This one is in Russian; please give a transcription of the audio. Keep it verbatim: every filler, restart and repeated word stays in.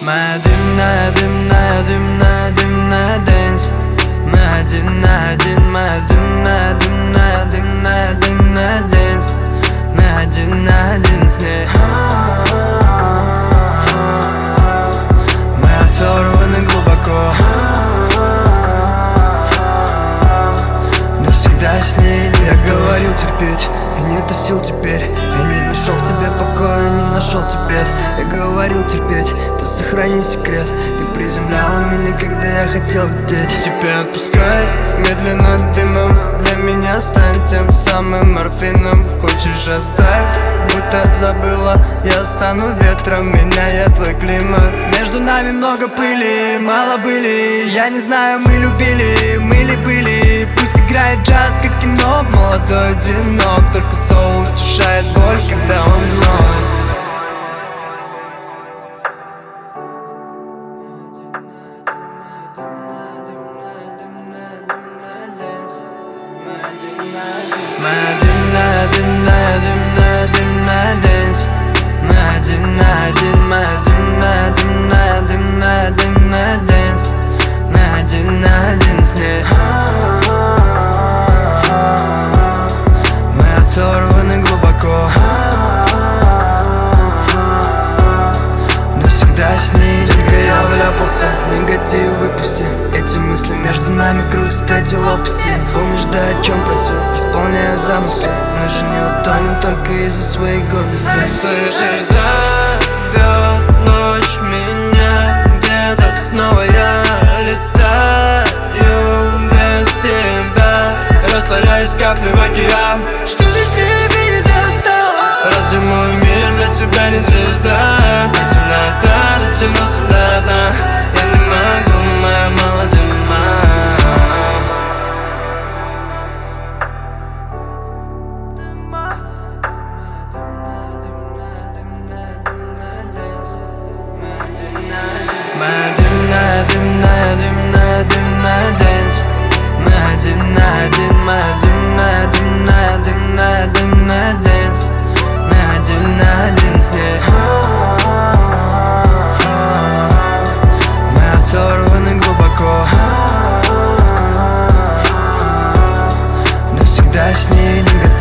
Моя дымная, дымная, дымная, дымная дэнс. Мы один на один, моя дымная, дымная, дымная, дымная дэнс. Мы один на один с ней. Мы оторваны глубоко, навсегда с ней. Я говорил терпеть, и нет сил теперь. Я не нашел в тебе покоя, не нашел тебе. Я говорил терпеть, ты сохрани секрет. Ты приземляла меня, когда я хотел лететь. Теперь отпускай, медленно дымом. Для меня стань тем самым морфином. Хочешь оставь, будто забыла. Я стану ветром, меняя твой климат. Между нами много пыли, мало были. Я не знаю, мы любили, мы ли были. Пусть играет джаз, как кино. Молодой одинок, только соул утешает боль, когда он вновь. Моя дымная, дымная, дымная, дымная дэнс. Мы один на один, моя дымная, дымная, дымная, дымная дэнс. Мы один на один с ней. Мы оторваны глубоко, навсегда с ней. Только я вляпался, негатив выпусти. Эти мысли между нами крутят эти лопасти. Помнишь, да о чем просил, исполняя замыслы. Мы же не утонем только из-за своей гордости. Слышишь, зовет ночь меня где-то. Снова я летаю без тебя, растворяюсь капли в океан. Что же тебе не достало? Разве мой мир для тебя не звезда? И темнота дотянулся до дна. Я не могу, моя молодая. Моя дымная, дымная, дымная, дымная дэнс. Мы один на один, моя дымная, дымная, дымная, дымная дэнс. Мы один на один с ней. Мы оторваны глубоко, навсегда с ней не готовы.